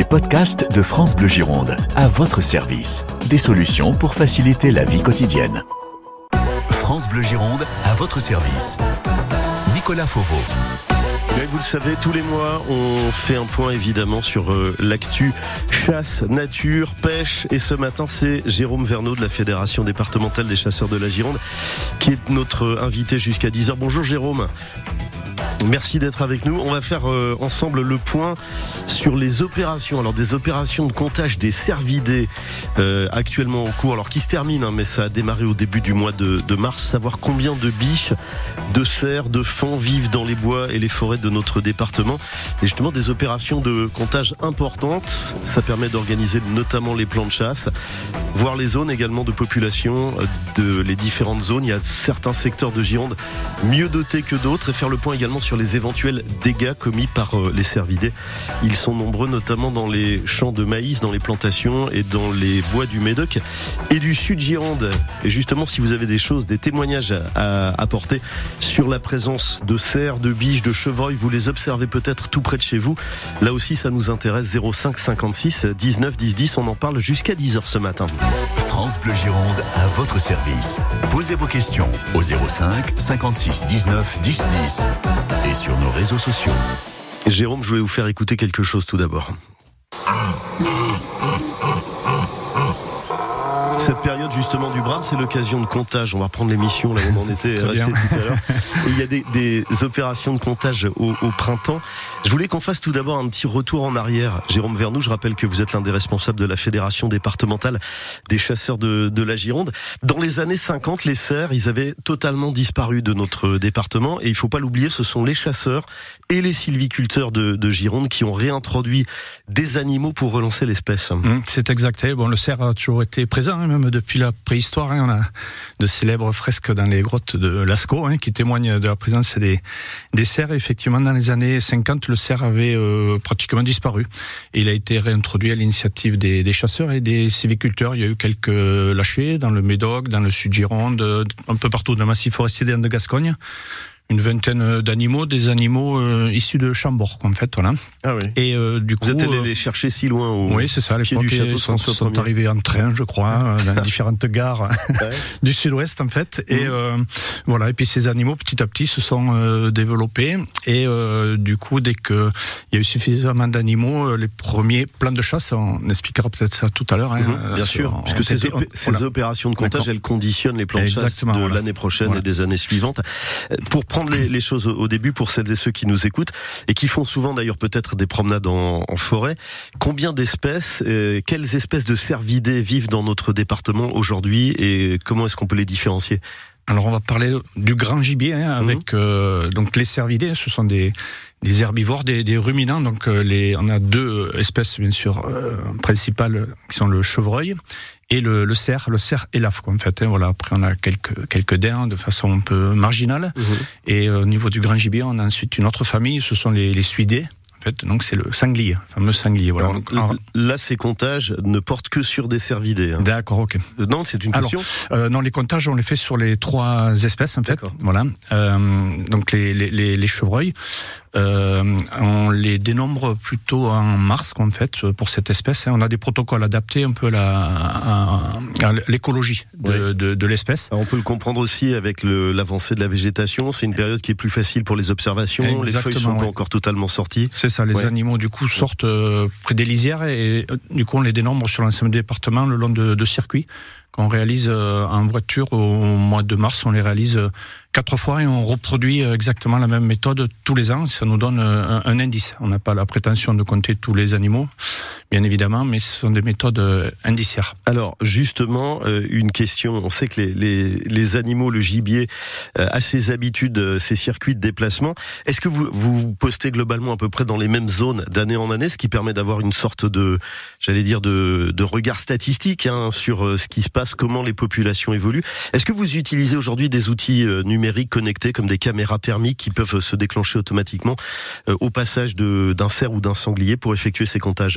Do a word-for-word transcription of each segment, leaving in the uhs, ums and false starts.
Les podcasts de France Bleu Gironde, à votre service. Des solutions pour faciliter la vie quotidienne. France Bleu Gironde, à votre service. Nicolas Fauveau. Et vous le savez, tous les mois, on fait un point évidemment sur euh, l'actu chasse, nature, pêche. Et ce matin, c'est Jérôme Verneau de la Fédération départementale des chasseurs de la Gironde qui est notre invité jusqu'à dix heures. Bonjour Jérôme. Merci d'être avec nous. On va faire euh, ensemble le point sur les opérations. Alors des opérations de comptage des cervidés euh, actuellement en cours, alors qui se terminent, hein, mais ça a démarré au début du mois de, de mars. Savoir combien de biches, de cerfs, de fauns vivent dans les bois et les forêts de notre département. Et justement des opérations de comptage importantes. Ça permet d'organiser notamment les plans de chasse, voir les zones également de population de les différentes zones. Il y a certains secteurs de Gironde mieux dotés que d'autres et faire le point également sur sur les éventuels dégâts commis par les cervidés. Ils sont nombreux, notamment dans les champs de maïs, dans les plantations et dans les bois du Médoc et du Sud Gironde. Et justement, si vous avez des choses, des témoignages à apporter sur la présence de cerfs, de biches, de chevreuils, vous les observez peut-être tout près de chez vous. Là aussi, ça nous intéresse. zéro cinq cinquante-six dix-neuf dix dix. On en parle jusqu'à dix heures ce matin. France Bleu Gironde, à votre service. Posez vos questions au zéro cinq cinquante-six dix-neuf dix dix et sur nos réseaux sociaux. Jérôme, je voulais vous faire écouter quelque chose tout d'abord. Cette période justement du Brame, c'est l'occasion de comptage. On va reprendre l'émission là où on en était resté tout à l'heure. Et il y a des, des opérations de comptage au, au printemps. Je voulais qu'on fasse tout d'abord un petit retour en arrière. Jérôme Verneau, je rappelle que vous êtes l'un des responsables de la Fédération départementale des chasseurs de, de la Gironde. Dans les années cinquante, les cerfs, ils avaient totalement disparu de notre département. Et il faut pas l'oublier, ce sont les chasseurs et les sylviculteurs de, de Gironde qui ont réintroduit des animaux pour relancer l'espèce. Mmh, c'est exact. Bon, le cerf a toujours été présent, hein, même depuis la préhistoire. Hein, on a de célèbres fresques dans les grottes de Lascaux hein, qui témoignent de la présence des, des cerfs. Effectivement, dans les années cinquante, le cerf avait euh, pratiquement disparu. Et il a été réintroduit à l'initiative des, des chasseurs et des sylviculteurs. Il y a eu quelques lâchers dans le Médoc, dans le Sud Gironde, un peu partout dans le massif forestier de Gascogne. Une vingtaine d'animaux, des animaux euh, issus de Chambord, en fait, voilà. Ah oui. Et euh, du coup, vous êtes allé euh, les chercher si loin au oui, c'est ça. Les pied du château sont, François sont arrivés en train, je crois, dans différentes gares ouais. du Sud-Ouest, en fait. Et mmh. euh, voilà. Et puis ces animaux, petit à petit, se sont euh, développés. Et euh, du coup, dès que il y a eu suffisamment d'animaux, les premiers plans de chasse, on expliquera peut-être ça tout à l'heure. Hein, mmh, bien sûr, on, puisque ces, opé- ces voilà. opérations de comptage, elles conditionnent les plans de chasse de voilà. l'année prochaine voilà. et des années suivantes. Pour prendre les, les choses au début, pour celles et ceux qui nous écoutent et qui font souvent d'ailleurs peut-être des promenades en, en forêt, combien d'espèces, euh, quelles espèces de cervidés vivent dans notre département aujourd'hui et comment est-ce qu'on peut les différencier ? Alors on va parler du grand gibier hein, avec mmh. euh, donc les cervidés, ce sont des des herbivores, des, des ruminants. Donc euh, les, on a deux espèces bien sûr euh, principales qui sont le chevreuil et le, le cerf, le cerf élaphe en fait. Hein, voilà. Après on a quelques quelques daims de façon un peu marginale. Mmh. Et euh, au niveau du grand gibier, on a ensuite une autre famille, ce sont les, les suidés. En fait, donc c'est le sanglier, le fameux sanglier. Voilà. Alors, alors, là, ces comptages ne portent que sur des cervidés. Hein. D'accord, ok. Non, c'est une question. Alors, euh, non, les comptages, on les fait sur les trois espèces en fait. D'accord. Voilà. Euh, donc les les les, les chevreuils, euh, on les dénombre plutôt en mars en fait pour cette espèce. On a des protocoles adaptés un peu à, la, à, à l'écologie de, ouais. de, de l'espèce. Alors, on peut le comprendre aussi avec le, l'avancée de la végétation. C'est une période qui est plus facile pour les observations. Exactement, les feuilles sont ouais. pas encore totalement sorties. C'est ça, les ouais. animaux du coup sortent euh, près des lisières et, et du coup on les dénombre sur l'ensemble du département le long de, de circuits qu'on réalise euh, en voiture au mois de mars. On les réalise euh, quatre fois et on reproduit euh, exactement la même méthode tous les ans. Ça nous donne euh, un, un indice. On n'a pas la prétention de compter tous les animaux, bien évidemment, mais ce sont des méthodes euh, indiciaires. Alors justement, euh, une question. On sait que les, les, les animaux, le gibier, euh, a ses habitudes, euh, ses circuits de déplacement. Est-ce que vous vous postez globalement à peu près dans les mêmes zones d'année en année, ce qui permet d'avoir une sorte de, j'allais dire, de, de regard statistique hein, sur euh, ce qui se passe, comment les populations évoluent. Est-ce que vous utilisez aujourd'hui des outils euh, numériques connectés comme des caméras thermiques qui peuvent se déclencher automatiquement euh, au passage de, d'un cerf ou d'un sanglier pour effectuer ces comptages ? Alors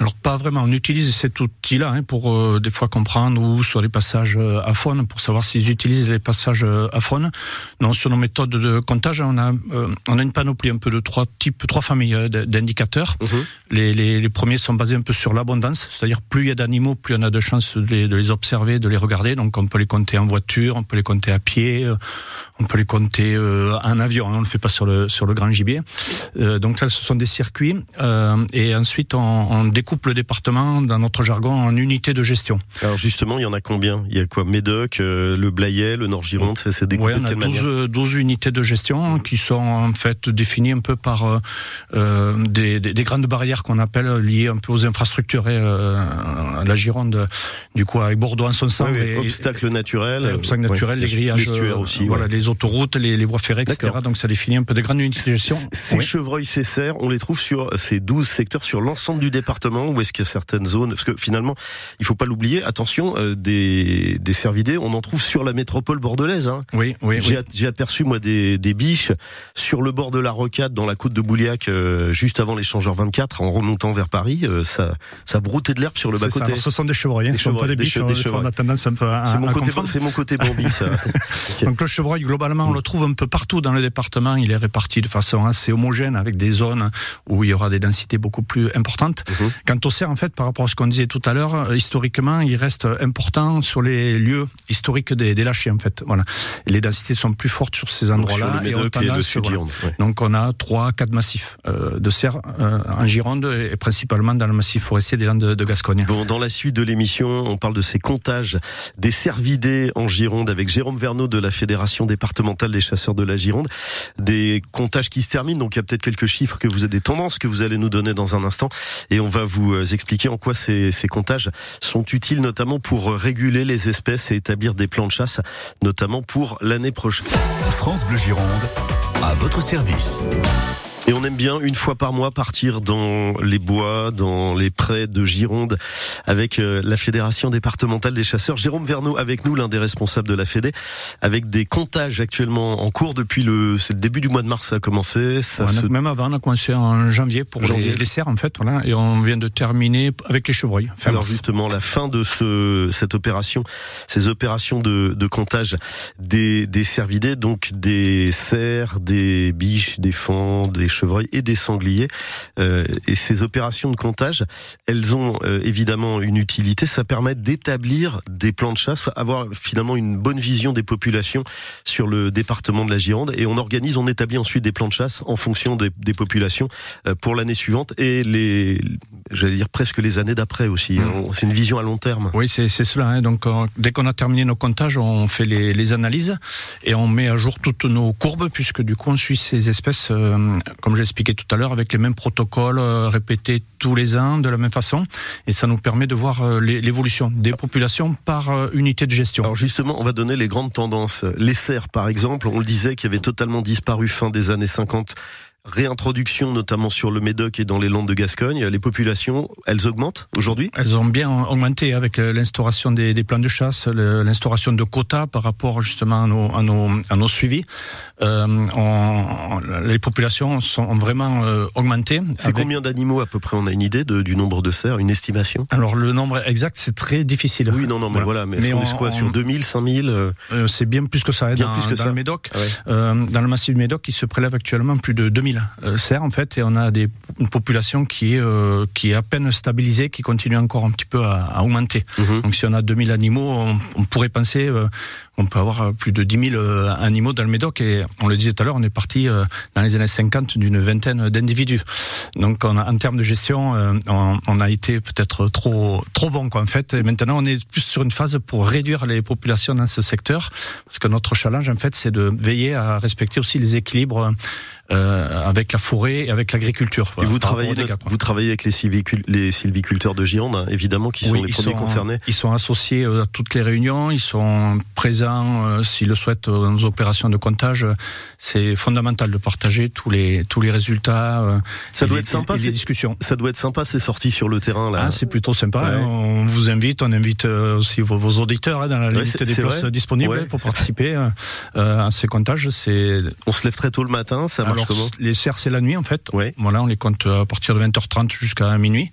Alors pas vraiment, on utilise cet outil-là hein, pour euh, des fois comprendre où sur les passages euh, à faune, pour savoir s'ils utilisent les passages euh, à faune. Non, sur nos méthodes de comptage, on a euh, on a une panoplie un peu de trois types, trois familles euh, d'indicateurs. Mmh. Les, les, les premiers sont basés un peu sur l'abondance, c'est-à-dire plus il y a d'animaux, plus on a de chances de les, de les observer, de les regarder. Donc on peut les compter en voiture, on peut les compter à pied, euh, on peut les compter euh, en avion. On ne le fait pas sur le sur le grand gibier. Euh, donc ça, ce sont des circuits. Euh, et ensuite, on, on découpe le département, dans notre jargon, en unités de gestion. Alors justement, il y en a combien ? Il y a quoi ? Médoc, euh, le Blayais, le Nord-Gironde, ça c'est découpé ouais, de quelle douze, manière ? douze unités de gestion qui sont en fait définies un peu par euh, des, des, des grandes barrières qu'on appelle liées un peu aux infrastructures. Et, euh, la Gironde, du coup, avec Bordeaux en son sein. Oui, oui. Et, obstacles naturels. Et, obstacles naturels, ouais, les grillages, les estuaires aussi, voilà, ouais. les autoroutes, les, les voies ferrées, et cetera. D'accord. Donc ça définit un peu des grandes unités de gestion. Ces oui. chevreuils, ces cerfs, on les trouve sur ces douze secteurs sur l'ensemble du département, ou est-ce qu'il y a certaines zones ? Parce que finalement, il faut pas l'oublier, attention, euh, des, des cervidés, on en trouve sur la métropole bordelaise. Hein. Oui, oui, j'ai, oui. J'ai aperçu, moi, des, des biches sur le bord de la Rocade, dans la côte de Bouliac, euh, juste avant l'échangeur vingt-quatre, en remontant vers Paris. Euh, ça, ça broutait de l'herbe sur le bas-côté. Ce sont des chevreuils, hein. Ce sont pas des biches. Des chevreuils. On a tendance un peu à, c'est, mon à côté, confondre. c'est mon côté Bambi, ça. Okay. Donc le chevreuil, globalement, on le trouve un peu partout dans le département. Il est réparti de façon assez homogène, avec des zones où il y aura des densités beaucoup plus importantes. Mmh. Quant au cerf, en fait, par rapport à ce qu'on disait tout à l'heure, historiquement, il reste important sur les lieux historiques des, des lâchers, en fait. Voilà. Et les densités sont plus fortes sur ces endroits-là. Et on tendance, sur, voilà. ouais. Donc on a trois, quatre massifs euh, de cerfs euh, en Gironde et principalement dans le massif forestier des Landes de, de Gascogne. Bon, dans la suite de l'émission, on parle de ces comptages des cervidés en Gironde avec Jérôme Verneau de la Fédération départementale des chasseurs de la Gironde. Des comptages qui se terminent, donc il y a peut-être quelques chiffres que vous avez, des tendances que vous allez nous donner dans un instant, et on va vous expliquer en quoi ces, ces comptages sont utiles, notamment pour réguler les espèces et établir des plans de chasse, notamment pour l'année prochaine. France Bleu Gironde, à votre service. Et on aime bien, une fois par mois, partir dans les bois, dans les prés de Gironde, avec euh, la Fédération départementale des chasseurs. Jérôme Verneau avec nous, l'un des responsables de la Fédé, avec des comptages actuellement en cours depuis le, c'est le début du mois de mars, ça a commencé. Ça ouais, se... Même avant, on a commencé en janvier pour janvier. Les, les cerfs, en fait, voilà, et on vient de terminer avec les chevreuils. Alors mars. Justement, la fin de ce, cette opération, ces opérations de, de comptage des, des cervidés, donc des cerfs, des biches, des fans, des chevreuils et des sangliers. Euh, et ces opérations de comptage, elles ont euh, évidemment une utilité. Ça permet d'établir des plans de chasse, avoir finalement une bonne vision des populations sur le département de la Gironde. Et on organise, on établit ensuite des plans de chasse en fonction des, des populations euh, pour l'année suivante et les, j'allais dire presque les années d'après aussi. Mmh. On, c'est une vision à long terme. Oui, c'est, c'est cela. Hein. Donc, euh, dès qu'on a terminé nos comptages, on fait les, les analyses et on met à jour toutes nos courbes, puisque du coup, on suit ces espèces euh, comme j'ai expliqué tout à l'heure, avec les mêmes protocoles euh, répétés tous les ans de la même façon, et ça nous permet de voir euh, l'évolution des populations par euh, unité de gestion. Alors justement, on va donner les grandes tendances. Les cerfs, par exemple, on le disait, qui avaient totalement disparu fin des années cinquante. Réintroduction notamment sur le Médoc et dans les Landes de Gascogne. Les populations, elles augmentent aujourd'hui ? Elles ont bien augmenté avec l'instauration des, des plans de chasse, l'instauration de quotas par rapport justement à nos, à nos, à nos suivis. Euh, on, les populations sont, ont vraiment euh, augmenté. C'est avec... combien d'animaux à peu près ? On a une idée de, du nombre de cerfs, une estimation ? Alors le nombre exact, c'est très difficile. Oui, non, non, mais voilà. voilà. Mais est-ce mais qu'on on, est quoi, on... sur deux mille, cinq mille euh... euh, C'est bien plus que ça. Bien dans, plus que dans ça. Le Médoc, ah ouais. euh, dans le massif du Médoc, il se prélève actuellement plus de deux mille Euh, cerfs en fait, et on a des, une population qui est euh, qui est à peine stabilisée, qui continue encore un petit peu à, à augmenter. Mmh. Donc si on a deux mille animaux, on, on pourrait penser euh, qu'on peut avoir plus de dix mille euh, animaux dans le Médoc, et on le disait tout à l'heure, on est parti euh, dans les années cinquante d'une vingtaine d'individus. Donc on a, en termes de gestion, euh, on, on a été peut-être trop trop bon quoi en fait. Et maintenant on est plus sur une phase pour réduire les populations dans ce secteur, parce que notre challenge en fait c'est de veiller à respecter aussi les équilibres Euh, avec la forêt et avec l'agriculture. Voilà, et vous travaillez, dégâts, vous travaillez avec les, sylvicul- les sylviculteurs de Gironde, hein, évidemment, qui sont oui, les premiers sont, concernés. Ils sont associés à toutes les réunions, ils sont présents, euh, s'ils le souhaitent, dans nos opérations de comptage. C'est fondamental de partager tous les tous les résultats. Euh, ça doit les, être sympa, et c'est, les discussions. Ça doit être sympa ces sorties sur le terrain là. Ah, c'est plutôt sympa. Ouais. Hein, on vous invite, on invite aussi vos, vos auditeurs hein, dans la limite ouais, des places vrai. disponibles ouais. pour participer euh, à ces comptages. C'est. On se lève très tôt le matin, ça marche Alors, comment ? Les cerfs, c'est la nuit en fait. Ouais. Voilà, on les compte à partir de vingt heures trente jusqu'à minuit.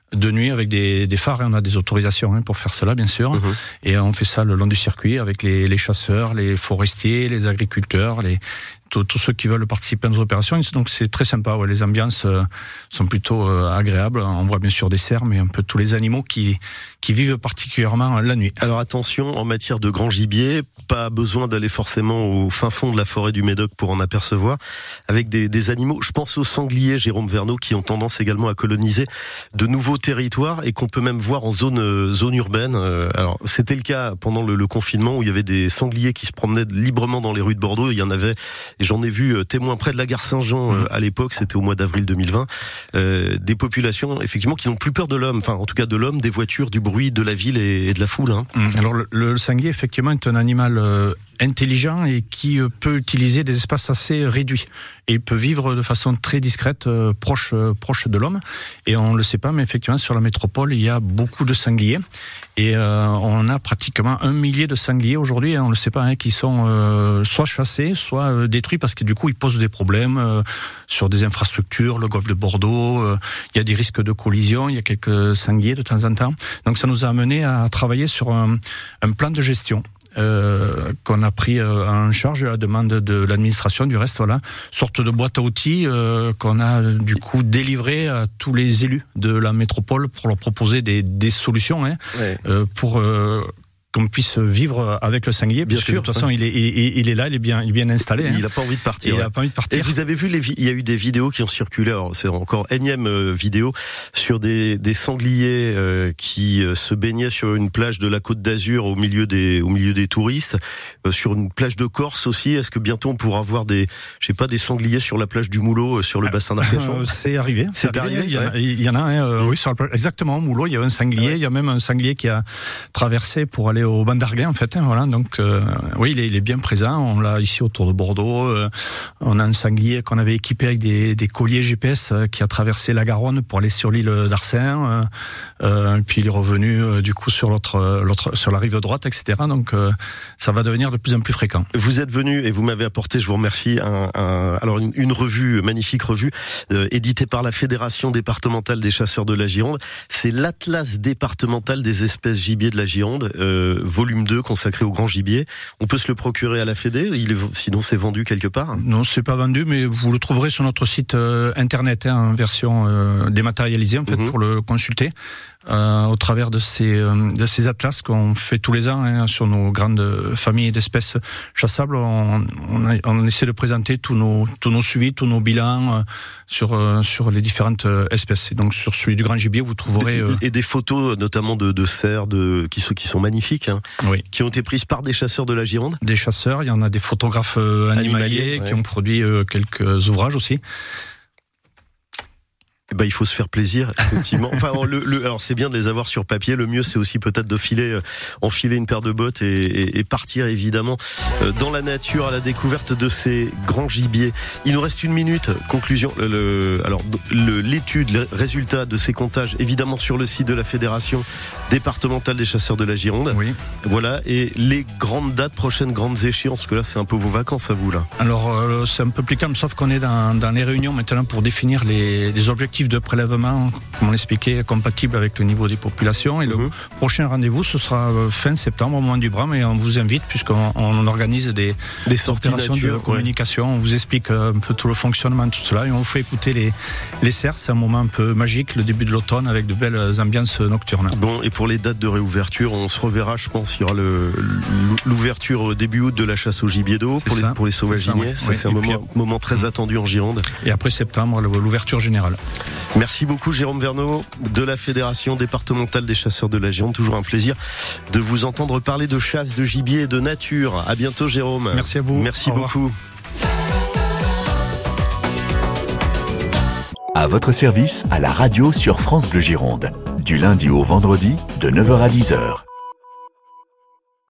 de nuit avec des, des phares. On a des autorisations hein, pour faire cela, bien sûr. Mmh. Et on fait ça le long du circuit avec les, les chasseurs, les forestiers, les agriculteurs, les tous ceux qui veulent participer à nos opérations. Donc c'est très sympa, ouais. Les ambiances euh, sont plutôt euh, agréables. On voit bien sûr des cerfs, mais un peu tous les animaux qui qui vivent particulièrement la nuit. Alors attention, en matière de grand gibier, pas besoin d'aller forcément au fin fond de la forêt du Médoc pour en apercevoir. Avec des, des animaux, je pense aux sangliers, Jérôme Verneau, qui ont tendance également à coloniser de nouveaux territoires et qu'on peut même voir en zone euh, zone urbaine. Euh, alors c'était le cas pendant le, le confinement où il y avait des sangliers qui se promenaient librement dans les rues de Bordeaux. Il y en avait. Et j'en ai vu euh, témoin près de la gare Saint-Jean euh, à l'époque, c'était au mois d'avril deux mille vingt, euh, des populations effectivement qui n'ont plus peur de l'homme, enfin en tout cas de l'homme, des voitures, du bruit, de la ville et, et de la foule. Hein. Alors le, le sanglier effectivement est un animal euh, intelligent et qui euh, peut utiliser des espaces assez réduits et il peut vivre de façon très discrète, euh, proche euh, proche de l'homme. Et on le sait pas, mais effectivement sur la métropole il y a beaucoup de sangliers et euh, on a pratiquement un millier de sangliers aujourd'hui. Hein, on le sait pas, hein, qui sont euh, soit chassés, soit euh, détruits parce que du coup ils posent des problèmes euh, sur des infrastructures, le golfe de Bordeaux. Euh, il y a des risques de collision, il y a quelques sangliers de temps en temps. Donc ça nous a amené à travailler sur un, un plan de gestion. Euh, qu'on a pris euh, en charge à la demande de l'administration. Du reste, voilà, sorte de boîte à outils euh, qu'on a du coup délivré à tous les élus de la métropole pour leur proposer des, des solutions hein, ouais. euh, pour euh, qu'on puisse vivre avec le sanglier. Bien sûr. De toute façon, ouais. il, est, il, il est là, il est bien, il est bien installé. Il n'a hein. pas envie de partir. Il n'a ouais. pas envie de partir. Et vous avez vu, les vi- il y a eu des vidéos qui ont circulé. Alors c'est encore énième euh, vidéo sur des, des sangliers euh, qui euh, se baignaient sur une plage de la Côte d'Azur au milieu des, au milieu des touristes, euh, sur une plage de Corse aussi. Est-ce que bientôt on pourra voir des, je sais pas, des sangliers sur la plage du Moulot, euh, sur le bassin d'Arcachon? euh, C'est arrivé. C'est, c'est arrivé. arrivé. Il y, a, ouais. il y en a, hein, euh, oui, sur la plage. Exactement, au Moulot, il y a un sanglier. Ouais. Il y a même un sanglier qui a traversé pour aller au banc d'Arguin, en fait. Hein, voilà. Donc, euh, oui, il est, il est bien présent. On l'a ici autour de Bordeaux. Euh, on a un sanglier qu'on avait équipé avec des, des colliers G P S euh, qui a traversé la Garonne pour aller sur l'île d'Arcin. Euh, euh, puis il est revenu euh, du coup sur l'autre, l'autre, sur la rive droite, et cetera. Donc, euh, ça va devenir de plus en plus fréquent. Vous êtes venu et vous m'avez apporté, je vous remercie, un, un, alors une, une revue, magnifique revue, euh, éditée par la Fédération départementale des chasseurs de la Gironde. C'est l'Atlas départemental des espèces gibier de la Gironde, euh, volume deux, consacré au grand gibier. On peut se le procurer à la Fédé, il est, sinon c'est vendu quelque part. Non, c'est pas vendu, mais vous le trouverez sur notre site euh, internet, hein, en version euh, dématérialisée en fait, mm-hmm. pour le consulter. Euh, au travers de ces euh, de ces atlas qu'on fait tous les ans hein, sur nos grandes familles d'espèces chassables, on, on, a, on essaie de présenter tous nos tous nos suivis, tous nos bilans euh, sur euh, sur les différentes euh, espèces. Et donc sur celui du grand gibier, vous trouverez euh... et des photos notamment de, de cerfs, de qui sont qui sont magnifiques, hein, oui. qui ont été prises par des chasseurs de la Gironde. Des chasseurs, il y en a des photographes euh, animaliers, animaliers ouais. qui ont produit euh, quelques ouvrages aussi. Bah, il faut se faire plaisir, effectivement. Enfin, le, le, alors c'est bien de les avoir sur papier. Le mieux, c'est aussi peut-être de filer, euh, enfiler une paire de bottes et, et, et partir évidemment euh, dans la nature à la découverte de ces grands gibiers. Il nous reste une minute. Conclusion. Le, le, alors le, l'étude, le résultat de ces comptages, évidemment sur le site de la Fédération départementale des chasseurs de la Gironde. Oui. Voilà. Et les grandes dates, prochaines grandes échéances, parce que là, c'est un peu vos vacances à vous là. Alors euh, c'est un peu plus calme, sauf qu'on est dans, dans les réunions maintenant pour définir les, les objectifs de prélèvement, comme on l'expliquait, compatible avec le niveau des populations. Et le mmh. prochain rendez-vous, ce sera fin septembre, au moment du Bram, et on vous invite, puisqu'on on organise des, des opérations de communication. Ouais. On vous explique un peu tout le fonctionnement de tout cela, et on vous fait écouter les, les cerfs. C'est un moment un peu magique, le début de l'automne, avec de belles ambiances nocturnes. Bon, et pour les dates de réouverture, on se reverra, je pense, il y aura le, l'ouverture début août de la chasse au gibier d'eau pour les, pour les sauvagiers. Ça, ouais. ça ouais. c'est et un moment, puis, moment très mmh. attendu en Gironde. Et après septembre, l'ouverture générale. Merci beaucoup Jérôme Verneau de la Fédération départementale des chasseurs de la Gironde. Toujours un plaisir de vous entendre parler de chasse, de gibier et de nature. À bientôt Jérôme. Merci à vous. Merci beaucoup. À votre service, à la radio sur France Bleu Gironde. Du lundi au vendredi, de neuf heures à dix heures.